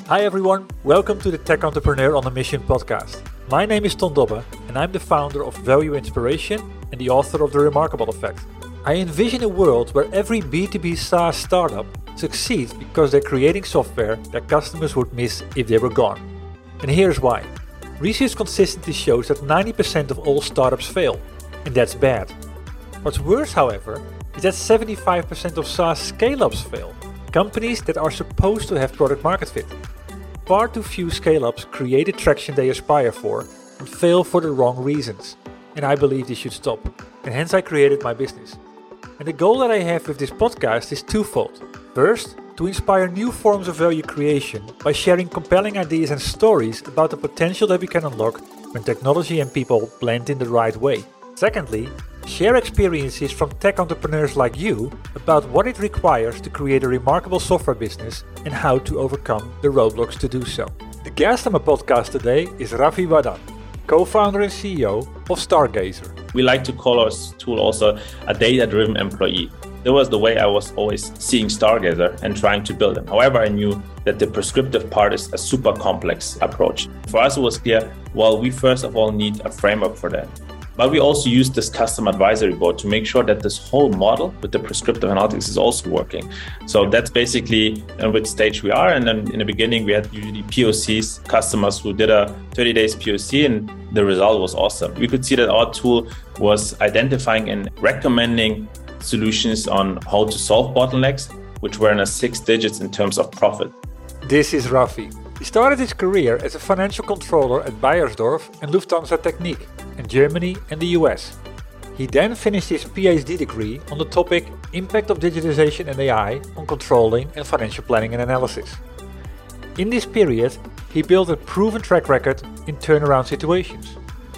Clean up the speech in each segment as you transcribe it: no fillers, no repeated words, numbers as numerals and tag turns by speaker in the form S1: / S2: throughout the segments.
S1: Hi everyone, welcome to the Tech Entrepreneur on a Mission podcast. My name is Ton Dobbe and I'm the founder of Value Inspiration and the author of The Remarkable Effect. I envision a world where every B2B SaaS startup succeeds because they're creating software that customers would miss if they were gone. And here's why. Research consistently shows that 90% of all startups fail, and that's bad. What's worse, however, is that 75% of SaaS scale-ups fail, companies that are supposed to have product market fit. Far too few scale-ups create the traction they aspire for and fail for the wrong reasons. And I believe this should stop. And hence I created my business. And the goal that I have with this podcast is twofold. First, to inspire new forms of value creation by sharing compelling ideas and stories about the potential that we can unlock when technology and people blend in the right way. Secondly, share experiences from tech entrepreneurs like you about what it requires to create a remarkable software business and how to overcome the roadblocks to do so. The guest on my podcast today is Rafi Wadan, co-founder and CEO of Stargazer.
S2: We like to call our tool also a data-driven employee. That was the way I was always seeing Stargazer and trying to build them. However, I knew that the prescriptive part is a super complex approach. For us, it was clear, well, we first of all need a framework for that. But we also use this custom advisory board to make sure that this whole model with the prescriptive analytics is also working. So that's basically in which stage we are. And then in the beginning, we had usually POCs, customers who did a 30 days POC, and the result was awesome. We could see that our tool was identifying and recommending solutions on how to solve bottlenecks, which were in the 6 digits in terms of profit.
S1: This is Rafi. He started his career as a financial controller at Beiersdorf and Lufthansa Technik in Germany and the US. He then finished his PhD degree on the topic Impact of Digitization and AI on Controlling and Financial Planning and Analysis. In this period, he built a proven track record in turnaround situations.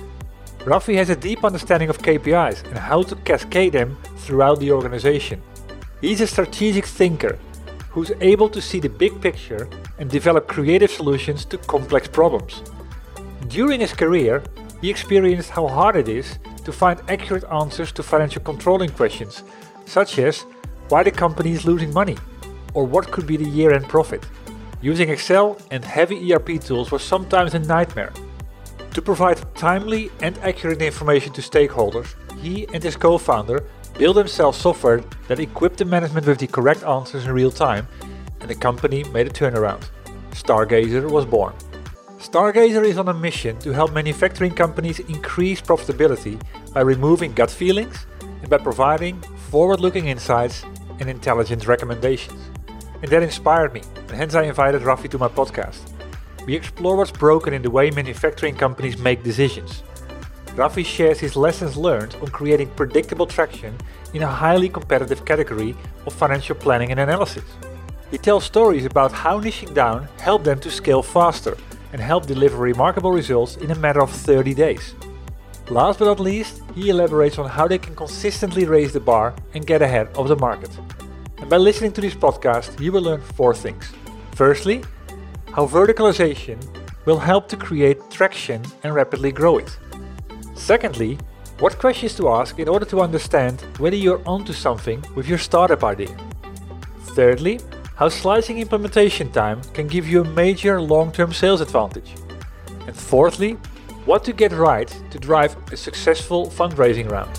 S1: Rafi has a deep understanding of KPIs and how to cascade them throughout the organization. He's a strategic thinker who's able to see the big picture and develop creative solutions to complex problems. During his career, he experienced how hard it is to find accurate answers to financial controlling questions, such as why the company is losing money, or what could be the year-end profit. Using Excel and heavy ERP tools was sometimes a nightmare. To provide timely and accurate information to stakeholders, he and his co-founder built themselves software that equipped the management with the correct answers in real time, and the company made a turnaround. Stargazer was born. Stargazer is on a mission to help manufacturing companies increase profitability by removing gut feelings and by providing forward-looking insights and intelligent recommendations. And that inspired me, and hence I invited Rafi to my podcast. We explore what's broken in the way manufacturing companies make decisions. Rafi shares his lessons learned on creating predictable traction in a highly competitive category of financial planning and analysis. He tells stories about how niching down helped them to scale faster and help deliver remarkable results in a matter of 30 days. Last but not least, he elaborates on how they can consistently raise the bar and get ahead of the market. And by listening to this podcast, you will learn 4 things. Firstly, how verticalization will help to create traction and rapidly grow it. Secondly, what questions to ask in order to understand whether you're onto something with your startup idea. Thirdly, how slicing implementation time can give you a major long-term sales advantage. And fourthly, what to get right to drive a successful fundraising round.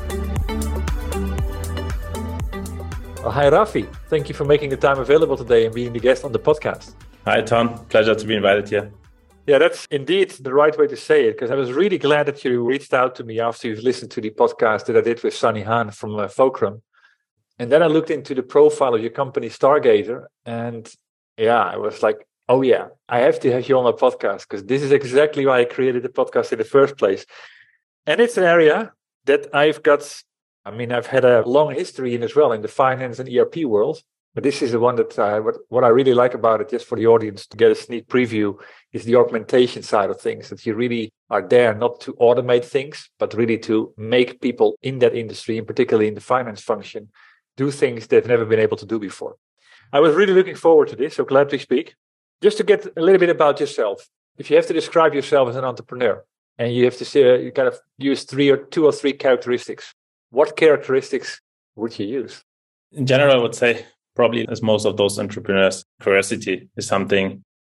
S1: Well, hi Rafi, thank you for making the time available today and being the guest on the podcast.
S2: Hi, Tom. Pleasure to be invited here.
S1: Yeah, that's indeed the right way to say it, because I was really glad that you reached out to me after you've listened to the podcast that I did with Sunny Han from Fulcrum. And then I looked into the profile of your company, Stargazer, and yeah, I was like, oh yeah, I have to have you on my podcast, because this is exactly why I created the podcast in the first place. And it's an area that I've had a long history in as well, in the finance and ERP world. But this is the one that what I really like about it, just for the audience to get a sneak preview, is the augmentation side of things, that you really are there not to automate things, but really to make people in that industry, and particularly in the finance function, do things they've never been able to do before. I was really looking forward to this, so glad to speak. Just to get a little bit about yourself, if you have to describe yourself as an entrepreneur, and you have to say, you kind of use 2 or 3 characteristics, what characteristics would you use?
S2: In general, I would say, probably as most of those entrepreneurs, curiosity is something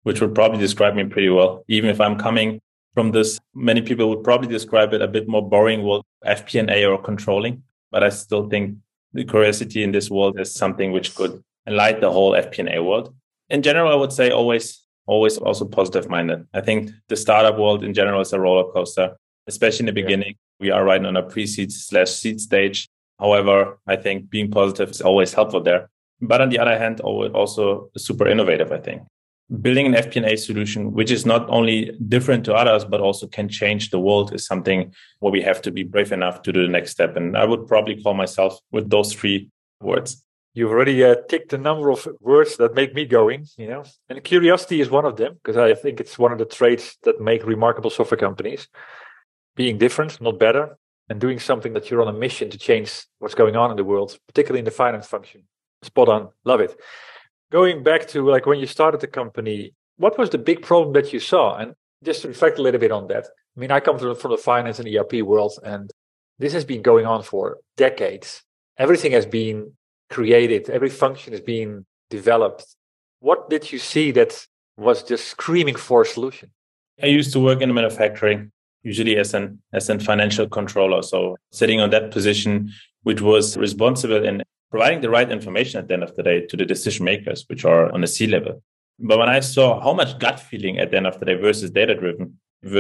S2: which would probably describe me pretty well. Even if I'm coming from this, many people would probably describe it a bit more boring world, FP&A or controlling. But I still think the curiosity in this world is something which could enlighten the whole FP&A world. In general, I would say always also positive minded. I think the startup world in general is a roller coaster, especially in the beginning. We are right on a pre-seed/seed stage. However, I think being positive is always helpful there. But on the other hand, also super innovative, I think. Building an FP&A solution, which is not only different to others, but also can change the world, is something where we have to be brave enough to do the next step. And I would probably call myself with those 3 words.
S1: You've already ticked a number of words that make me going, and curiosity is one of them, because I think it's one of the traits that make remarkable software companies. Being different, not better, and doing something that you're on a mission to change what's going on in the world, particularly in the finance function. Spot on. Love it. Going back to when you started the company, what was the big problem that you saw? And just to reflect a little bit on that. I mean, I come from the finance and ERP world, and this has been going on for decades. Everything has been created. Every function is being developed. What did you see that was just screaming for a solution?
S2: I used to work in manufacturing, usually as an financial controller. So sitting on that position, which was responsible in providing the right information at the end of the day to the decision makers, which are on the C-level. But when I saw how much gut feeling at the end of the day versus data-driven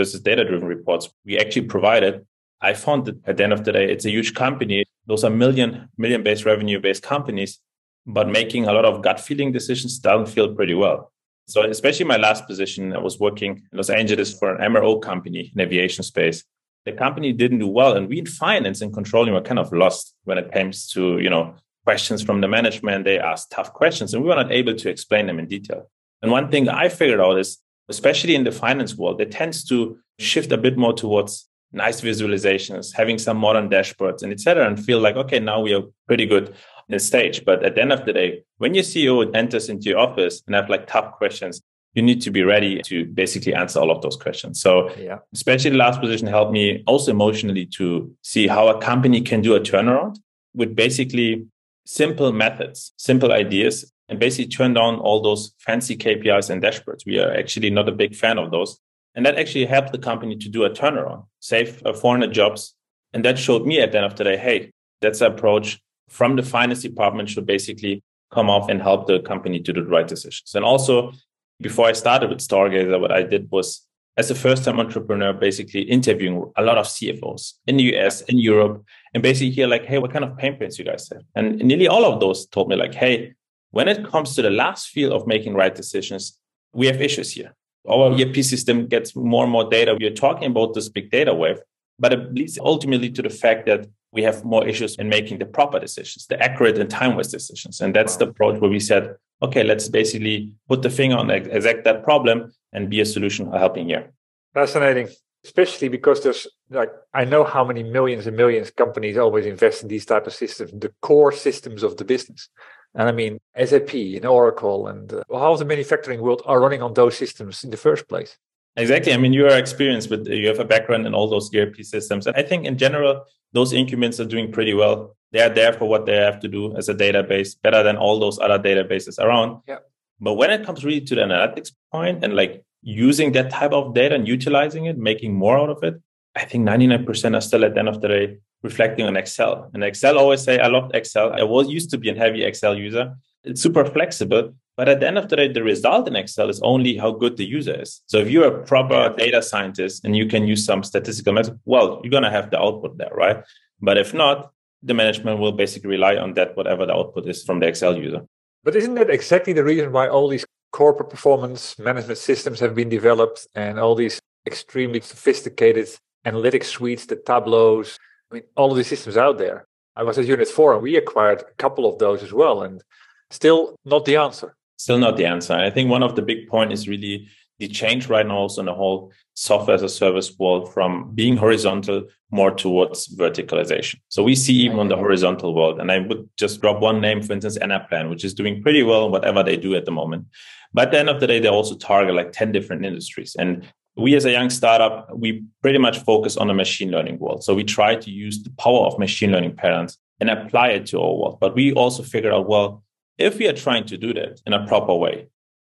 S2: reports we actually provided, I found that at the end of the day, it's a huge company. Those are million-based revenue-based companies, but making a lot of gut feeling decisions doesn't feel pretty well. So especially my last position, I was working in Los Angeles for an MRO company in aviation space. The company didn't do well, and we in finance and controlling were kind of lost when it comes to, questions from the management. They asked tough questions, and we were not able to explain them in detail. And one thing I figured out is, especially in the finance world, it tends to shift a bit more towards nice visualizations, having some modern dashboards and etc., and feel like, okay, now we are pretty good in the stage. But at the end of the day, when your CEO enters into your office and have tough questions, you need to be ready to basically answer all of those questions. So especially the last position helped me also emotionally to see how a company can do a turnaround with basically simple methods, simple ideas, and basically turn down all those fancy KPIs and dashboards. We are actually not a big fan of those. And that actually helped the company to do a turnaround, save 400 jobs. And that showed me at the end of the day, hey, that's an approach from the finance department should basically come off and help the company to do the right decisions. And also, before I started with Stargazer, what I did was, as a first-time entrepreneur, basically interviewing a lot of CFOs in the US, in Europe, and basically hear hey, what kind of pain points you guys have? And nearly all of those told me hey, when it comes to the last field of making right decisions, we have issues here. Our ERP system gets more and more data. We are talking about this big data wave, but it leads ultimately to the fact that we have more issues in making the proper decisions, the accurate and time-wise decisions. And that's the approach where we said, okay, let's basically put the finger on exact that problem and be a solution helping here.
S1: Fascinating, especially because there's I know how many millions and millions companies always invest in these type of systems, the core systems of the business. And I mean, SAP and Oracle and how the manufacturing world are running on those systems in the first place.
S2: Exactly. I mean, you are experienced, but you have a background in all those ERP systems. And I think in general, those incumbents are doing pretty well. They are there for what they have to do as a database, better than all those other databases around.
S1: Yeah.
S2: But when it comes really to the analytics point and using that type of data and utilizing it, making more out of it, I think 99% are still at the end of the day reflecting on Excel. And Excel always say, I loved Excel. I used to be a heavy Excel user. It's super flexible. But at the end of the day, the result in Excel is only how good the user is. So if you're a proper data scientist and you can use some statistical methods, well, you're going to have the output there, right? But if not, the management will basically rely on that, whatever the output is from the Excel user.
S1: But isn't that exactly the reason why all these corporate performance management systems have been developed and all these extremely sophisticated analytics suites, the Tableaus, I mean, all of these systems out there? I was at Unit 4 and we acquired a couple of those as well, and still not the answer.
S2: Still not the answer. I think one of the big points is really the change right now also in the whole software as a service world from being horizontal more towards verticalization. So we see even on the horizontal world, and I would just drop one name, for instance, Anaplan, which is doing pretty well in whatever they do at the moment. But at the end of the day, they also target 10 different industries. And we as a young startup, we pretty much focus on the machine learning world. So we try to use the power of machine learning patterns and apply it to our world. But we also figured out, well, if we are trying to do that in a proper way,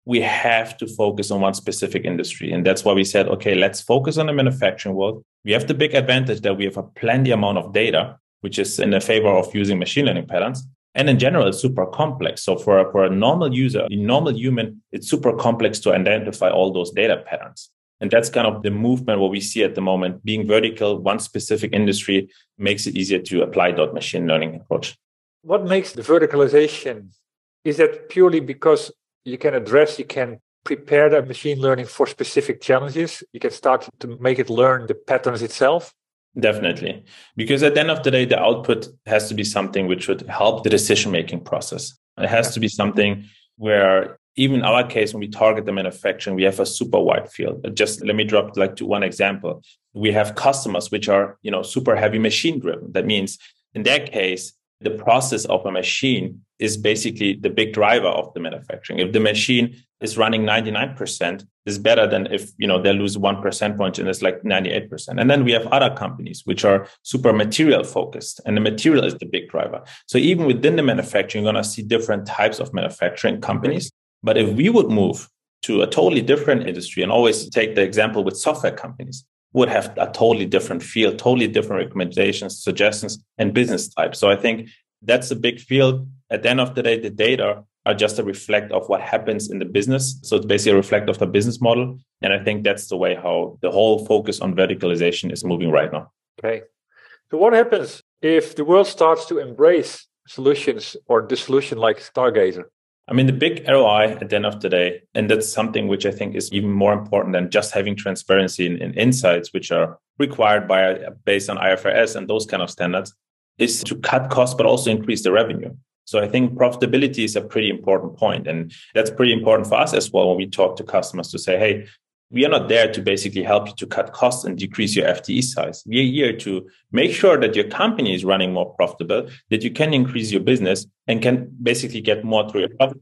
S2: we have to focus on one specific industry. And that's why we said, okay, let's focus on the manufacturing world. We have the big advantage that we have a plenty amount of data, which is in the favor of using machine learning patterns. And in general, it's super complex. So for a normal user, a normal human, it's super complex to identify all those data patterns. And that's kind of the movement what we see at the moment. Being vertical, one specific industry makes it easier to apply that machine learning approach.
S1: What makes the verticalization? Is that purely because you can prepare the machine learning for specific challenges? You can start to make it learn the patterns itself?
S2: Definitely. Because at the end of the day, the output has to be something which would help the decision-making process. It has to be something where, even in our case, when we target the manufacturing, we have a super wide field. Just let me drop to one example. We have customers which are, super heavy machine driven. That means in that case, the process of a machine is basically the big driver of the manufacturing. If the machine is running 99%, it's better than if, they lose 1% point and it's like 98%. And then we have other companies which are super material focused, and the material is the big driver. So even within the manufacturing, you're going to see different types of manufacturing companies. But if we would move to a totally different industry, and always take the example with software companies, would have a totally different field, totally different recommendations, suggestions, and business types. So I think that's a big field. At the end of the day, the data are just a reflect of what happens in the business. So it's basically a reflect of the business model. And I think that's the way how the whole focus on verticalization is moving right now.
S1: Okay. So what happens if the world starts to embrace solutions or the solution like Stargazer?
S2: I mean, the big ROI at the end of the day, and that's something which I think is even more important than just having transparency in insights, which are required based on IFRS and those kind of standards, is to cut costs, but also increase the revenue. So I think profitability is a pretty important point. And that's pretty important for us as well when we talk to customers to say, hey, we are not there to basically help you to cut costs and decrease your FTE size. We are here to make sure that your company is running more profitable, that you can increase your business and can basically get more through your profit.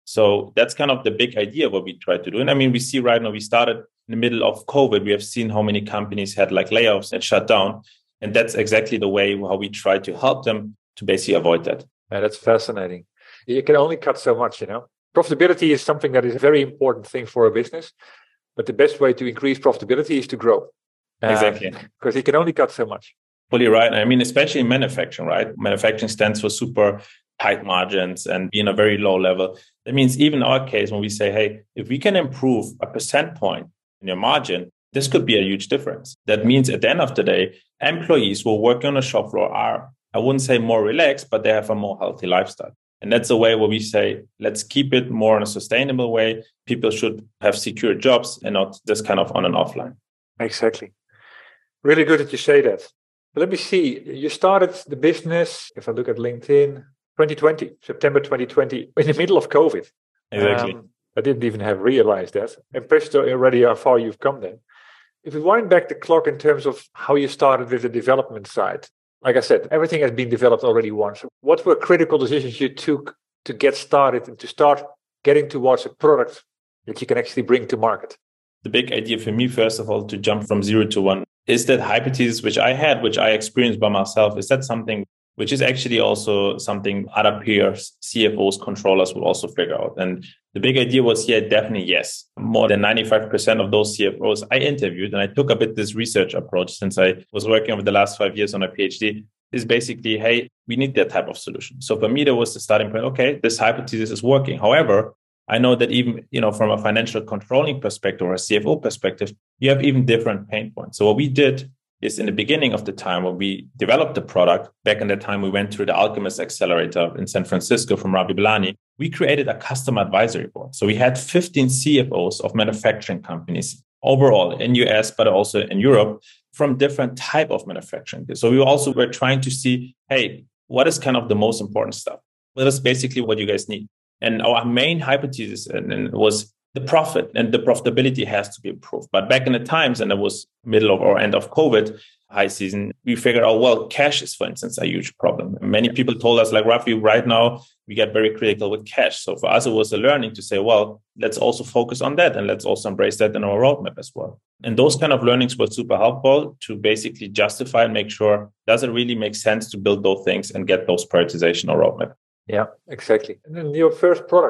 S2: So that's kind of the big idea what we try to do. And I mean, we see right now, we started in the middle of COVID. We have seen how many companies had like layoffs and shut down. And that's exactly the way how we try to help them to basically avoid that.
S1: Yeah, that's fascinating. You can only cut so much, Profitability is something that is a very important thing for a business. But the best way to increase profitability is to grow.
S2: Exactly.
S1: Because you can only cut so much.
S2: Fully right. I mean, especially in manufacturing, right? Manufacturing stands for super tight margins and being a very low level. That means even in our case, when we say, hey, if we can improve a percent point in your margin, this could be a huge difference. That means at the end of the day, employees who are working on the shop floor are, I wouldn't say more relaxed, but they have a more healthy lifestyle. And that's a way where we say, let's keep it more in a sustainable way. People should have secure jobs and not just kind of on and offline.
S1: Exactly. Really good that you say that. But let me see. You started the business, if I look at LinkedIn, 2020, September 2020, in the middle of COVID.
S2: Exactly.
S1: I didn't even have realized that. Impressed already how far you've come then. If we wind back the clock in terms of how you started with the development side, like I said, everything has been developed already once. What were critical decisions you took to get started and to start getting towards a product that you can actually bring to market?
S2: The big idea for me, first of all, to jump from 0 to 1, is that hypothesis which I had, which I experienced by myself, is that something which is actually also something other peers, CFOs, controllers will also figure out. And the big idea was, definitely yes. More than 95% of those CFOs I interviewed, and I took a bit this research approach since I was working over the last 5 years on a PhD, is basically, hey, we need that type of solution. So for me, there was the starting point, okay, this hypothesis is working. However, I know that even, from a financial controlling perspective or a CFO perspective, you have even different pain points. So what we did is in the beginning of the time when we developed the product, back in that time, we went through the Alchemist Accelerator in San Francisco from Ravi Bilani. We created a customer advisory board. So we had 15 CFOs of manufacturing companies overall in US, but also in Europe from different type of manufacturing. So we also were trying to see, hey, what is kind of the most important stuff? What is basically what you guys need? And our main hypothesis was the profit and the profitability has to be improved. But back in the times, and it was middle of or end of COVID high season, we figured out, well, cash is, for instance, a huge problem. Many people told us, like, Rafi, right now, we get very critical with cash. So for us, it was a learning to say, well, let's also focus on that. And let's also embrace that in our roadmap as well. And those kind of learnings were super helpful to basically justify and make sure, does it really make sense to build those things and get those prioritization or roadmap?
S1: Yeah, exactly. And then your first product,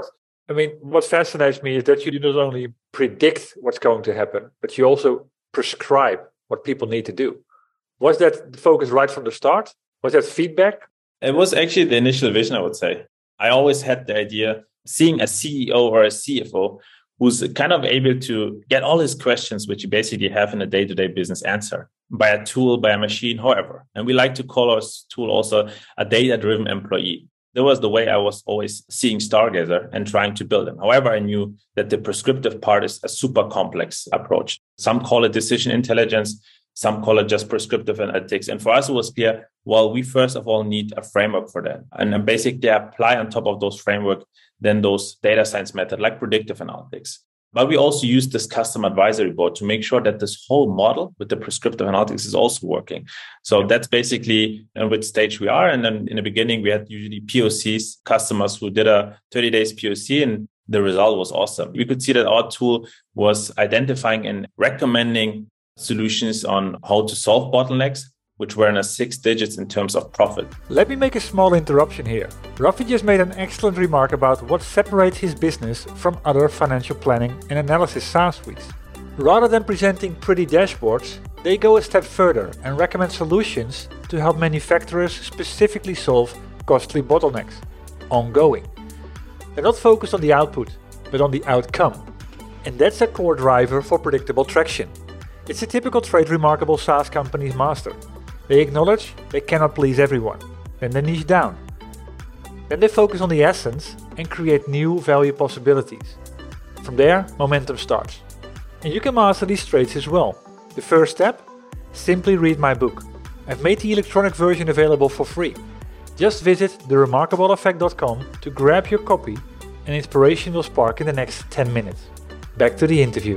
S1: I mean, what fascinates me is that you not only predict what's going to happen, but you also prescribe what people need to do. Was that the focus right from the start? Was that feedback?
S2: It was actually the initial vision, I would say. I always had the idea, seeing a CEO or a CFO who's kind of able to get all his questions, which you basically have in a day-to-day business, answer by a tool, by a machine, however. And we like to call our tool also a data-driven employee. That was the way I was always seeing Stargazer and trying to build them. However, I knew that the prescriptive part is a super complex approach. Some call it decision intelligence, some call it just prescriptive analytics. And for us, it was clear, well, we first of all need a framework for that. And then basically apply on top of those framework, then those data science methods like predictive analytics. But we also use this custom advisory board to make sure that this whole model with the prescriptive analytics is also working. So that's basically in which stage we are. And then in the beginning, we had usually POCs, customers who did a 30 days POC, and the result was awesome. We could see that our tool was identifying and recommending solutions on how to solve bottlenecks, which were in a 6 digits in terms of profit.
S1: Let me make a small interruption here. Rafi just made an excellent remark about what separates his business from other financial planning and analysis SaaS suites. Rather than presenting pretty dashboards, they go a step further and recommend solutions to help manufacturers specifically solve costly bottlenecks, ongoing. They're not focused on the output, but on the outcome. And that's a core driver for predictable traction. It's a typical trait remarkable SaaS companies master. They acknowledge they cannot please everyone, then they niche down. Then they focus on the essence and create new value possibilities. From there, momentum starts. And you can master these traits as well. The first step? Simply read my book. I've made the electronic version available for free. Just visit theremarkableeffect.com to grab your copy, and inspiration will spark in the next 10 minutes. Back to the interview.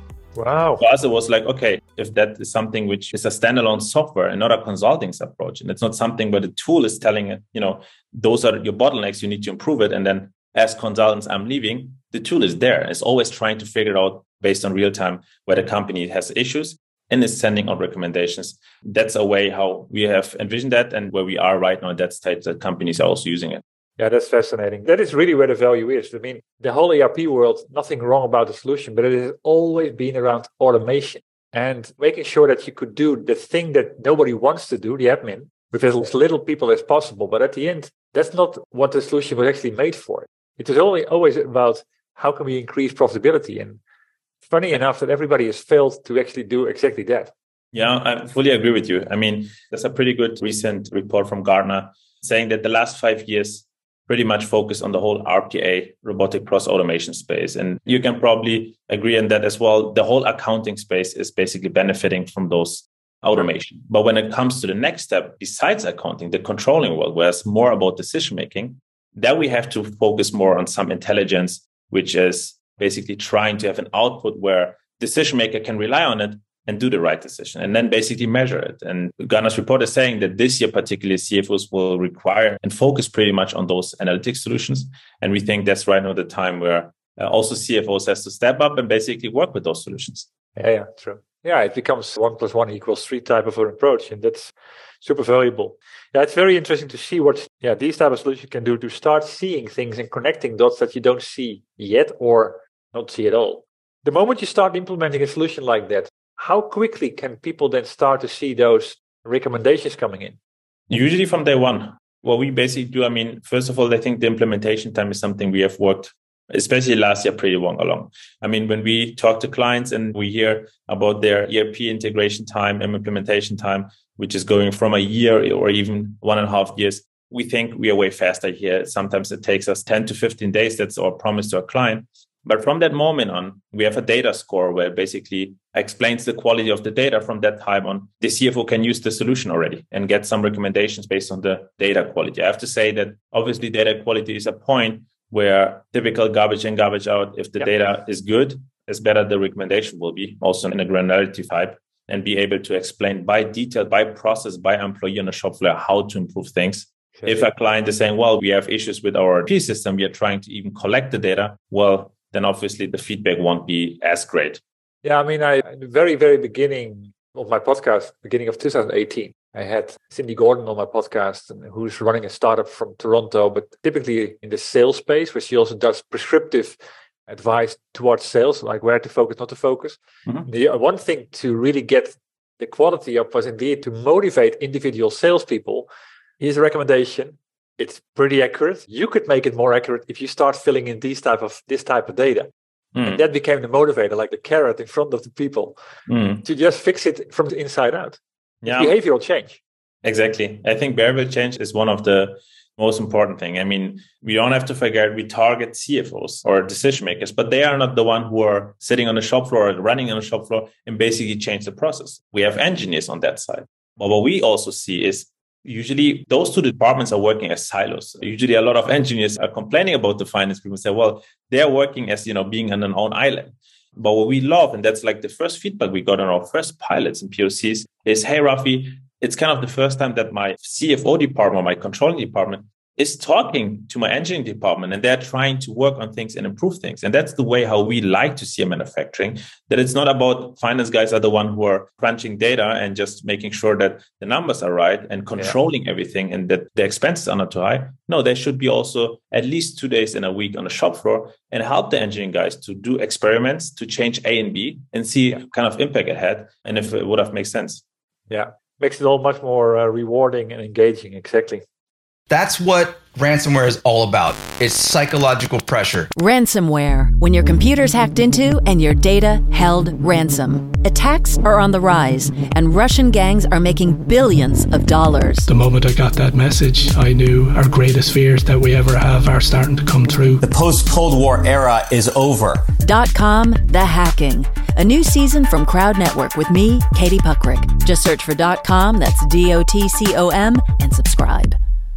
S1: Wow.
S2: For us, it was like, okay, if that is something which is a standalone software and not a consulting approach, and it's not something where the tool is telling it, those are your bottlenecks, you need to improve it. And then as consultants, I'm leaving, the tool is there. It's always trying to figure out based on real time where the company has issues and is sending out recommendations. That's a way how we have envisioned that, and where we are right now at that stage that companies are also using it.
S1: Yeah, that's fascinating. That is really where the value is. I mean, the whole ERP world, nothing wrong about the solution, but it has always been around automation and making sure that you could do the thing that nobody wants to do, the admin, with as little people as possible. But at the end, that's not what the solution was actually made for. It was always about how can we increase profitability. And funny enough that everybody has failed to actually do exactly that.
S2: Yeah, I fully agree with you. I mean, there's a pretty good recent report from Gartner saying that the last 5 years pretty much focus on the whole RPA, robotic process automation space. And you can probably agree on that as well. The whole accounting space is basically benefiting from those automation. But when it comes to the next step, besides accounting, the controlling world, where it's more about decision-making, then we have to focus more on some intelligence, which is basically trying to have an output where decision-maker can rely on it and do the right decision, and then basically measure it. And Gartner's report is saying that this year, particularly CFOs will require and focus pretty much on those analytics solutions. And we think that's right now the time where also CFOs has to step up and basically work with those solutions.
S1: Yeah, true. Yeah, it becomes 1 + 1 = 3 type of an approach, and that's super valuable. Yeah, it's very interesting to see what these type of solutions can do to start seeing things and connecting dots that you don't see yet or not see at all. The moment you start implementing a solution like that, how quickly can people then start to see those recommendations coming in?
S2: Usually from day one. What we basically do, first of all, I think the implementation time is something we have worked, especially last year, pretty long along. When we talk to clients and we hear about their ERP integration time and implementation time, which is going from a year or even 1.5 years, we think we are way faster here. Sometimes it takes us 10 to 15 days. That's our promise to our client. But from that moment on, we have a data score where it basically explains the quality of the data. From that time on, the CFO can use the solution already and get some recommendations based on the data quality. I have to say that obviously data quality is a point where typical garbage in, garbage out, if the data is good, as better the recommendation will be, also in a granularity type, and be able to explain by detail, by process, by employee on the shop floor how to improve things. Okay. If a client is saying, well, we have issues with our ERP system, we are trying to even collect the data, well, then obviously the feedback won't be as great.
S1: Yeah, at the very, very beginning of my podcast, beginning of 2018, I had Cindy Gordon on my podcast, who's running a startup from Toronto, but typically in the sales space, where she also does prescriptive advice towards sales, like where to focus, not to focus. Mm-hmm. The one thing to really get the quality up was indeed to motivate individual salespeople. Here's a recommendation. It's pretty accurate. You could make it more accurate if you start filling in this type of data. And that became the motivator, like the carrot in front of the people, to just fix it from the inside out. Yeah. It's behavioral change.
S2: Exactly. I think behavioral change is one of the most important thing. I mean, we don't have to forget we target CFOs or decision makers, but they are not the one who are sitting on the shop floor or running on the shop floor and basically change the process. We have engineers on that side. But what we also see is usually those two departments are working as silos. Usually a lot of engineers are complaining about the finance people, say, well, they're working as, being on an own island. But what we love, and that's like the first feedback we got on our first pilots and POCs is, hey, Rafi, it's kind of the first time that my CFO department, my controlling department is talking to my engineering department, and they're trying to work on things and improve things. And that's the way how we like to see a manufacturing, that it's not about finance guys are the one who are crunching data and just making sure that the numbers are right and controlling everything and that the expenses are not too high. No, they should be also at least 2 days in a week on the shop floor and help the engineering guys to do experiments to change A and B and see kind of impact it had and if it would have made sense.
S1: Yeah, makes it all much more rewarding and engaging. Exactly.
S3: That's what ransomware is all about. It's psychological pressure.
S4: Ransomware, when your computer's hacked into and your data held ransom. Attacks are on the rise, and Russian gangs are making billions of dollars.
S5: The moment I got that message, I knew our greatest fears that we ever have are starting to come true.
S6: The post-Cold War era is over.
S4: .com, The Hacking. A new season from Crowd Network with me, Katie Puckrick. Just search for .com, that's DOTCOM, and subscribe.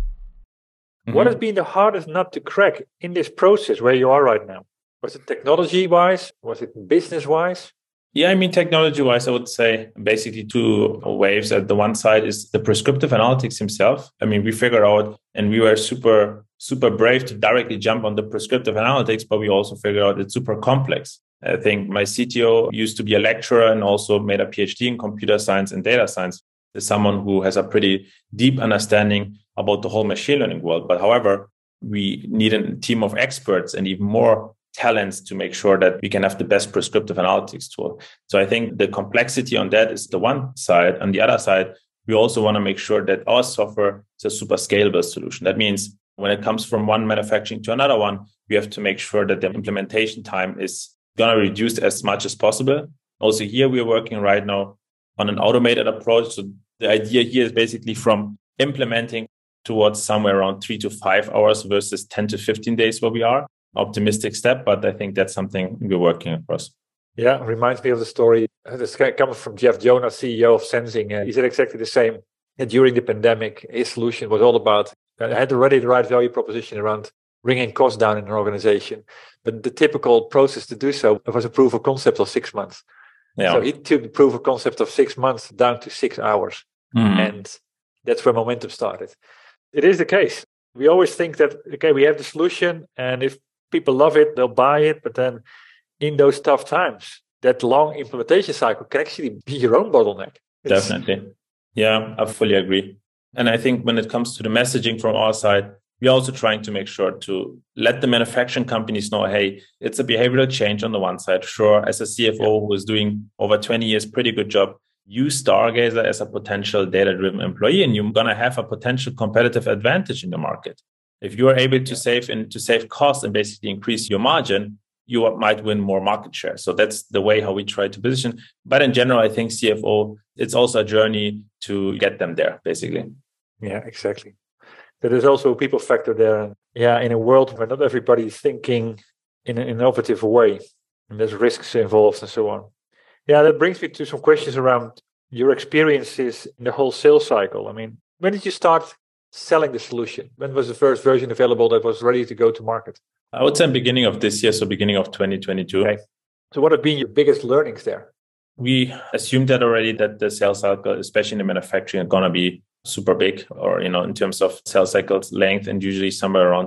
S1: What has been the hardest nut to crack in this process where you are right now? Was it technology-wise? Was it business-wise?
S2: Yeah, I mean, technology-wise, I would say basically two waves. At the one side is the prescriptive analytics himself. I mean, we figured out, and we were super, super brave to directly jump on the prescriptive analytics, but we also figured out it's super complex. I think my CTO used to be a lecturer and also made a PhD in computer science and data science. Is someone who has a pretty deep understanding about the whole machine learning world. But however, we need a team of experts and even more talents to make sure that we can have the best prescriptive analytics tool. So I think the complexity on that is the one side. On the other side, we also want to make sure that our software is a super scalable solution. That means when it comes from one manufacturing to another one, we have to make sure that the implementation time is going to reduce as much as possible. Also here, we are working right now on an automated approach. So the idea here is basically from implementing towards somewhere around 3 to 5 hours versus 10 to 15 days where we are. Optimistic step, but I think that's something we're working across.
S1: Yeah, reminds me of the story. This comes from Jeff Jonas, CEO of Sensing. He said exactly the same. During the pandemic, his solution was all about, had already the right value proposition around bringing costs down in an organization. But the typical process to do so was a proof of concept of 6 months. Yeah. So he took the proof of concept of 6 months down to 6 hours. And that's where momentum started. It is the case. We always think that, okay, we have the solution, and if people love it, they'll buy it. But then in those tough times, that long implementation cycle can actually be your own bottleneck.
S2: Definitely. Yeah, I fully agree. And I think when it comes to the messaging from our side, we're also trying to make sure to let the manufacturing companies know, hey, it's a behavioral change on the one side. Sure, as a CFO who is doing over 20 years, pretty good job, use Stargazer as a potential data-driven employee, and you're going to have a potential competitive advantage in the market. If you are able to save costs and basically increase your margin, you might win more market share. So that's the way how we try to position. But in general, I think CFO, it's also a journey to get them there, basically.
S1: Yeah, exactly. There is also a people factor there. Yeah, in a world where not everybody is thinking in an innovative way, and there's risks involved and so on. Yeah, that brings me to some questions around your experiences in the whole sales cycle. I mean, when did you start selling the solution? When was the first version available that was ready to go to market?
S2: I would say beginning of this year, so beginning of 2022. Okay.
S1: So what have been your biggest learnings there?
S2: We assumed that already, that the sales cycle, especially in the manufacturing, are going to be super big, or, in terms of sales cycles length, and usually somewhere around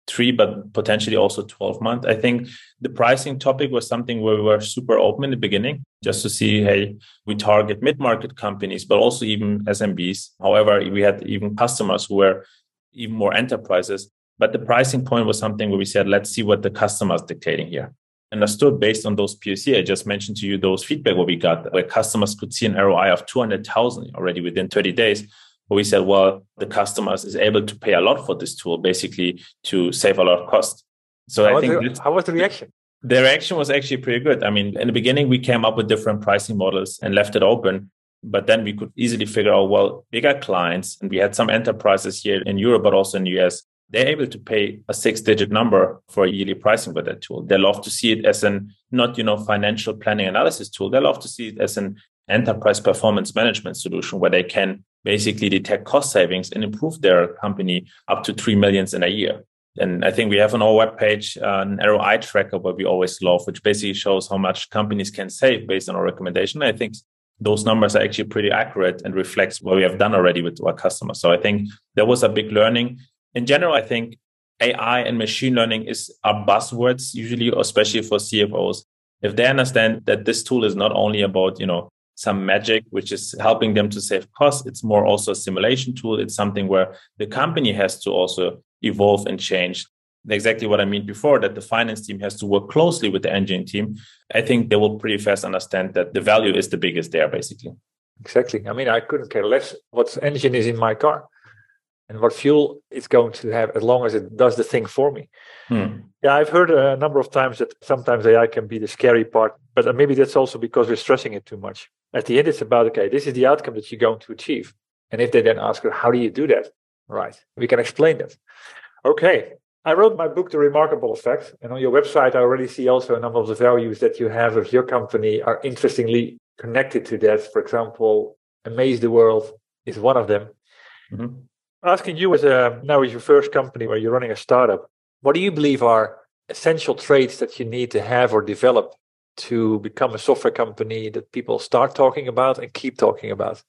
S2: 3, but potentially also 12 months. I think the pricing topic was something where we were super open in the beginning, just to see, hey, we target mid-market companies, but also even SMBs. However, we had even customers who were even more enterprises. But the pricing point was something where we said, let's see what the customer is dictating here. Understood based on those POC, I just mentioned to you those feedback what we got, where customers could see an ROI of 200,000 already within 30 days. But we said, well, the customers is able to pay a lot for this tool, basically to save a lot of cost. So
S1: How was the reaction?
S2: The reaction was actually pretty good. I mean, in the beginning, we came up with different pricing models and left it open. But then we could easily figure out, well, bigger clients, and we had some enterprises here in Europe, but also in the US, they're able to pay a 6-digit number for a yearly pricing with that tool. They love to see it as an, not, financial planning analysis tool. They love to see it as an enterprise performance management solution where they can basically detect cost savings and improve their company up to 3 million in a year. And I think we have on our webpage an ROI tracker where we always love, which basically shows how much companies can save based on our recommendation. I think those numbers are actually pretty accurate and reflects what we have done already with our customers. So I think there was a big learning. In general, I think AI and machine learning are buzzwords, usually, especially for CFOs. If they understand that this tool is not only about, some magic, which is helping them to save costs, it's more also a simulation tool. It's something where the company has to also evolve and change. Exactly what I mean before, that the finance team has to work closely with the engineering team. I think they will pretty fast understand that the value is the biggest there, basically.
S1: Exactly. I mean, I couldn't care less what engine is in my car and what fuel it's going to have as long as it does the thing for me. Yeah, I've heard a number of times that sometimes AI can be the scary part, but maybe that's also because we're stressing it too much. At the end, it's about, okay, this is the outcome that you're going to achieve. And if they then ask, how do you do that? Right. We can explain that. Okay. I wrote my book, The Remarkable Effect. And on your website, I already see also a number of the values that you have of your company are interestingly connected to that. For example, amaze the world is one of them. Mm-hmm. Asking you now as your first company where you're running a startup, what do you believe are essential traits that you need to have or develop to become a software company that people start talking about and keep talking about?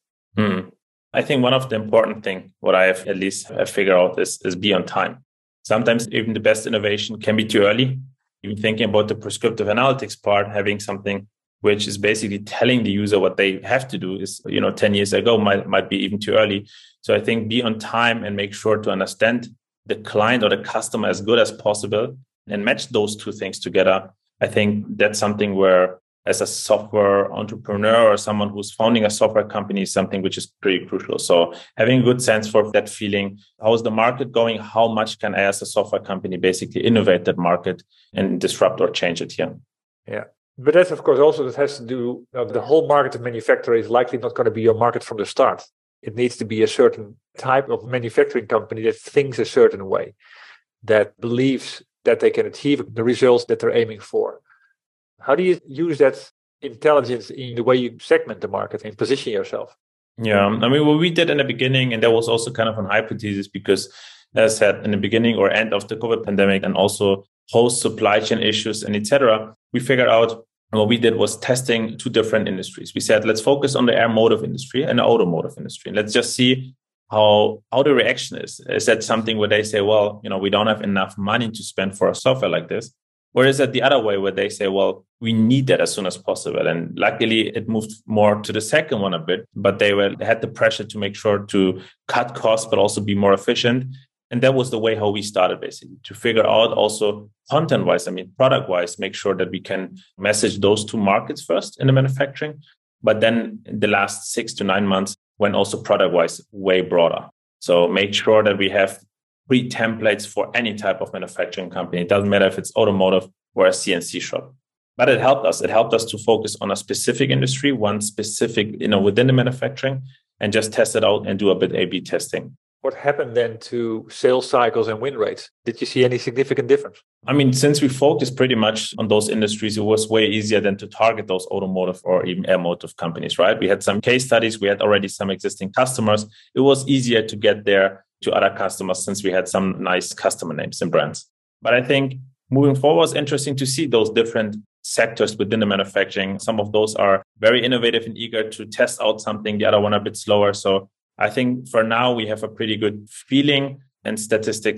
S2: I think one of the important things, what I have at least figured out is be on time. Sometimes even the best innovation can be too early. Even thinking about the prescriptive analytics part, having something which is basically telling the user what they have to do is, 10 years ago might be even too early. So I think be on time and make sure to understand the client or the customer as good as possible and match those two things together. I think that's something where as a software entrepreneur or someone who's founding a software company is something which is pretty crucial. So having a good sense for that feeling, how is the market going? How much can I as a software company basically innovate that market and disrupt or change it here?
S1: Yeah. But that's, of course, also that has to do, the whole market of manufacturer is likely not going to be your market from the start. It needs to be a certain type of manufacturing company that thinks a certain way, that believes that they can achieve the results that they're aiming for. How do you use that intelligence in the way you segment the market and position yourself?
S2: Yeah, I mean, what we did in the beginning, and that was also kind of an hypothesis because, as I said, in the beginning or end of the COVID pandemic and also post supply chain issues and etc., we figured out what we did was testing two different industries. We said, let's focus on the airmotive industry and the automotive industry. Let's just see how the reaction is. Is that something where they say, well, we don't have enough money to spend for a software like this? Or is it the other way where they say, well, we need that as soon as possible? And luckily, it moved more to the second one a bit, but they had the pressure to make sure to cut costs, but also be more efficient. And that was the way how we started, basically, to figure out also content-wise, product-wise, make sure that we can message those two markets first in the manufacturing. But then in the last 6 to 9 months, went also product-wise way broader. So make sure that we have pre-templates for any type of manufacturing company. It doesn't matter if it's automotive or a CNC shop. But it helped us. It helped us to focus on a specific industry, one specific, within the manufacturing, and just test it out and do a bit A/B testing.
S1: What happened then to sales cycles and win rates? Did you see any significant difference?
S2: I mean, since we focused pretty much on those industries, it was way easier than to target those automotive or even airmotive companies, right? We had some case studies. We had already some existing customers. It was easier to get there to other customers since we had some nice customer names and brands. But I think moving forward, it's interesting to see those different sectors within the manufacturing. Some of those are very innovative and eager to test out something. The other one are a bit slower. So I think for now, we have a pretty good feeling and statistics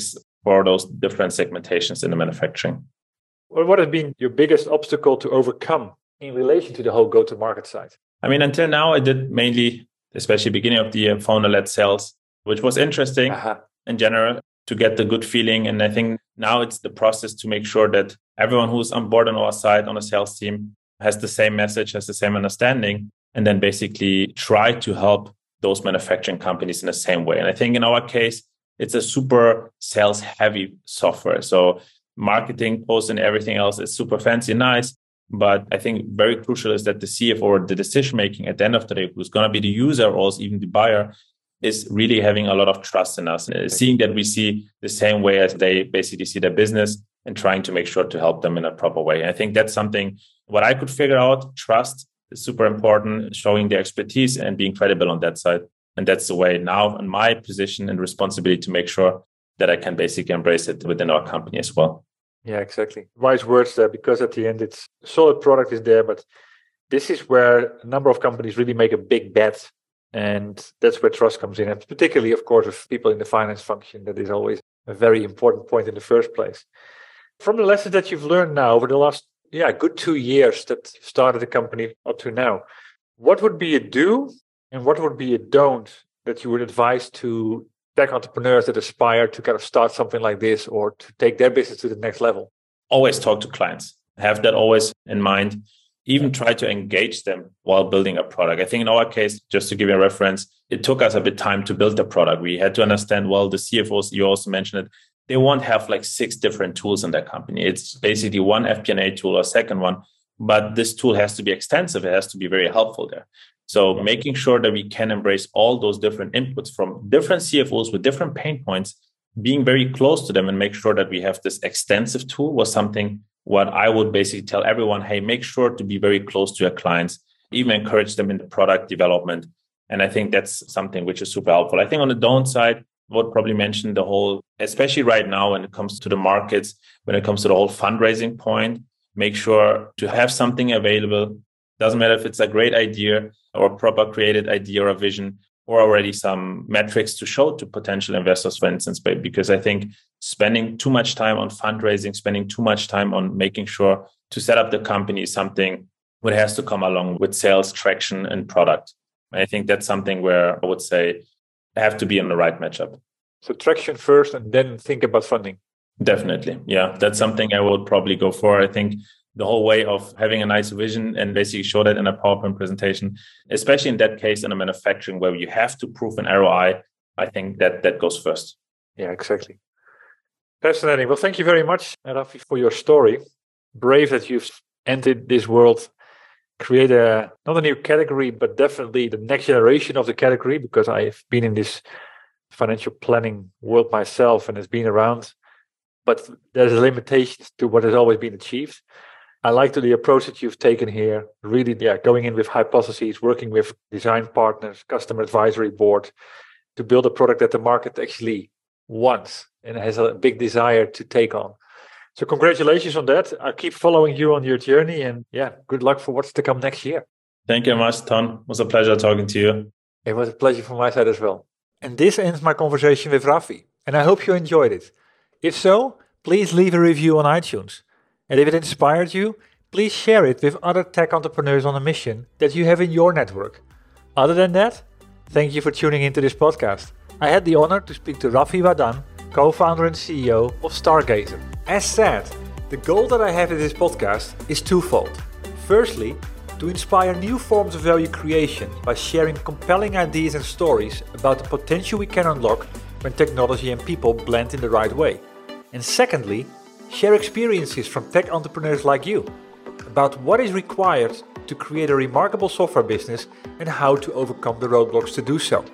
S2: for those different segmentations in the manufacturing.
S1: Well, what has been your biggest obstacle to overcome in relation to the whole go-to-market side?
S2: I mean, until now, I did mainly, especially beginning of the year, founder-led sales, which was interesting in general to get the good feeling. And I think now it's the process to make sure that everyone who's on board on our side, on a sales team, has the same message, has the same understanding, and then basically try to help those manufacturing companies in the same way. And I think in our case, it's a super sales-heavy software. So marketing, posts, and everything else is super fancy and nice. But I think very crucial is that the CFO or the decision-making at the end of the day, who's going to be the user or even the buyer, is really having a lot of trust in us, seeing that we see the same way as they basically see their business and trying to make sure to help them in a proper way. I think that's something what I could figure out. Trust is super important, showing the expertise and being credible on that side. And that's the way now in my position and responsibility to make sure that I can basically embrace it within our company as well.
S1: Yeah, exactly. Wise words there, because at the end, it's a solid product is there, but this is where a number of companies really make a big bet. And that's where trust comes in. And particularly, of course, with people in the finance function, that is always a very important point in the first place. From the lessons that you've learned now over the last, good 2 years that you started the company up to now, what would be a do and what would be a don't that you would advise to tech entrepreneurs that aspire to kind of start something like this or to take their business to the next level?
S2: Always talk to clients. Have that always in mind. Even try to engage them while building a product. I think in our case, just to give you a reference, it took us a bit of time to build the product. We had to understand, well, the CFOs, you also mentioned it, they won't have like 6 different tools in their company. It's basically one FP&A tool or second one, but this tool has to be extensive. It has to be very helpful there. So making sure that we can embrace all those different inputs from different CFOs with different pain points, being very close to them and make sure that we have this extensive tool was something what I would basically tell everyone, hey, make sure to be very close to your clients, even encourage them in the product development. And I think that's something which is super helpful. I think on the don't side, I would probably mention the whole, especially right now when it comes to the markets, when it comes to the whole fundraising point, make sure to have something available. Doesn't matter if it's a great idea or a proper created idea or a vision, or already some metrics to show to potential investors, for instance, because I think spending too much time on fundraising, spending too much time on making sure to set up the company is something that has to come along with sales, traction, and product. And I think that's something where I would say I have to be on the right matchup.
S1: So traction first and then think about funding.
S2: Definitely. Yeah, that's something I would probably go for. I think the whole way of having a nice vision and basically show that in a PowerPoint presentation, especially in that case in a manufacturing where you have to prove an ROI, I think that goes first.
S1: Yeah, exactly. Fascinating. Well, thank you very much, Rafi, for your story. Brave that you've entered this world, create not a new category, but definitely the next generation of the category, because I've been in this financial planning world myself and it's been around, but there's limitations to what has always been achieved. I like the approach that you've taken here, really, going in with hypotheses, working with design partners, customer advisory board to build a product that the market actually wants and has a big desire to take on. So congratulations on that. I'll keep following you on your journey and good luck for what's to come next year.
S2: Thank you very much, Ton. It was a pleasure talking to you.
S1: It was a pleasure from my side as well. And this ends my conversation with Rafi, and I hope you enjoyed it. If so, please leave a review on iTunes. And if it inspired you, please share it with other tech entrepreneurs on a mission that you have in your network. Other than that, thank you for tuning into this podcast. I had the honor to speak to Rafi Wadan, co-founder and CEO of Stargazer. As said, the goal that I have in this podcast is twofold. Firstly, to inspire new forms of value creation by sharing compelling ideas and stories about the potential we can unlock when technology and people blend in the right way. And secondly, share experiences from tech entrepreneurs like you about what is required to create a remarkable software business and how to overcome the roadblocks to do so.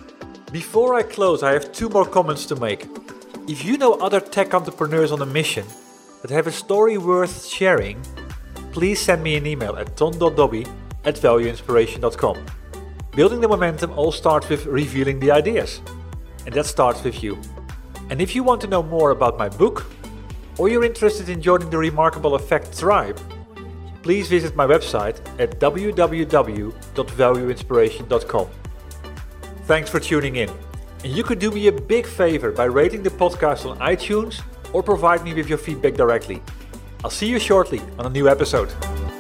S1: Before I close, I have 2 more comments to make. If you know other tech entrepreneurs on a mission that have a story worth sharing, please send me an email at ton.dobby@valueinspiration.com. Building the momentum all starts with revealing the ideas. And that starts with you. And if you want to know more about my book, or you're interested in joining the Remarkable Effect tribe, please visit my website at www.valueinspiration.com. Thanks for tuning in. And you could do me a big favor by rating the podcast on iTunes or provide me with your feedback directly. I'll see you shortly on a new episode.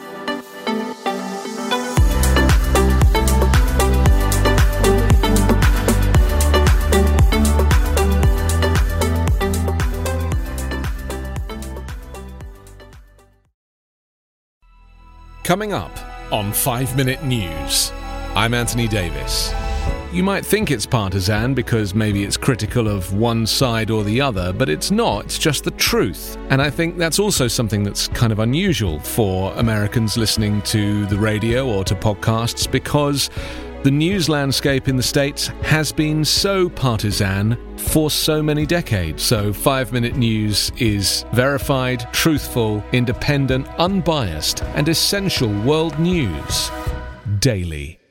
S7: Coming up on 5 Minute News, I'm Anthony Davis. You might think it's partisan because maybe it's critical of one side or the other, but it's not, it's just the truth. And I think that's also something that's kind of unusual for Americans listening to the radio or to podcasts, because the news landscape in the States has been so partisan for so many decades. So 5 Minute News is verified, truthful, independent, unbiased, and essential world news daily.